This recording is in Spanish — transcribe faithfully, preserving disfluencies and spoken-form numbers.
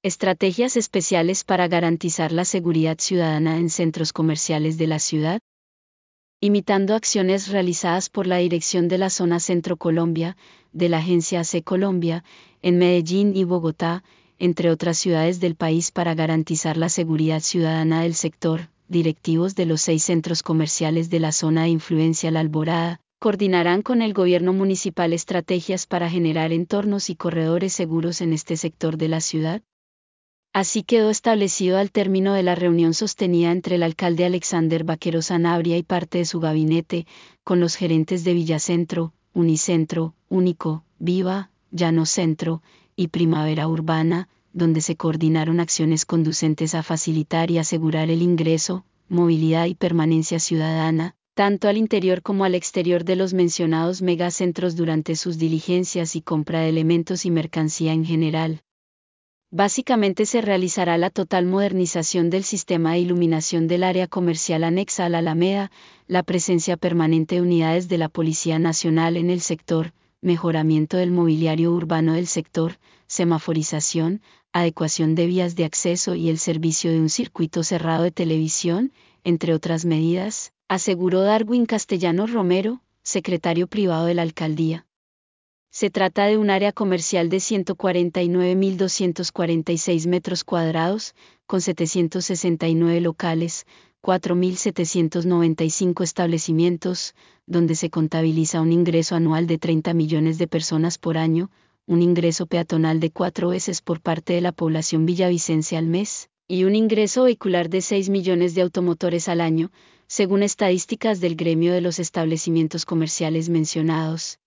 Estrategias especiales para garantizar la seguridad ciudadana en centros comerciales de la ciudad. Imitando acciones realizadas por la Dirección de la Zona Centro Colombia, de la Agencia A C Colombia, en Medellín y Bogotá, entre otras ciudades del país para garantizar la seguridad ciudadana del sector, directivos de los seis centros comerciales de la zona de influencia La Alborada, coordinarán con el gobierno municipal estrategias para generar entornos y corredores seguros en este sector de la ciudad. Así quedó establecido al término de la reunión sostenida entre el alcalde Alexander Vaquero Sanabria y parte de su gabinete, con los gerentes de Villacentro, Unicentro, Único, Viva, Llano Centro y Primavera Urbana, donde se coordinaron acciones conducentes a facilitar y asegurar el ingreso, movilidad y permanencia ciudadana, tanto al interior como al exterior de los mencionados megacentros durante sus diligencias y compra de elementos y mercancía en general. Básicamente se realizará la total modernización del sistema de iluminación del área comercial anexa a la Alameda, la presencia permanente de unidades de la Policía Nacional en el sector, mejoramiento del mobiliario urbano del sector, semaforización, adecuación de vías de acceso y el servicio de un circuito cerrado de televisión, entre otras medidas, aseguró Darwin Castellano Romero, secretario privado de la alcaldía. Se trata de un área comercial de ciento cuarenta y nueve mil doscientos cuarenta y seis metros cuadrados, con setecientos sesenta y nueve locales, cuatro mil setecientos noventa y cinco establecimientos, donde se contabiliza un ingreso anual de treinta millones de personas por año, un ingreso peatonal de cuatro veces por parte de la población villavicense al mes, y un ingreso vehicular de seis millones de automotores al año, según estadísticas del gremio de los establecimientos comerciales mencionados.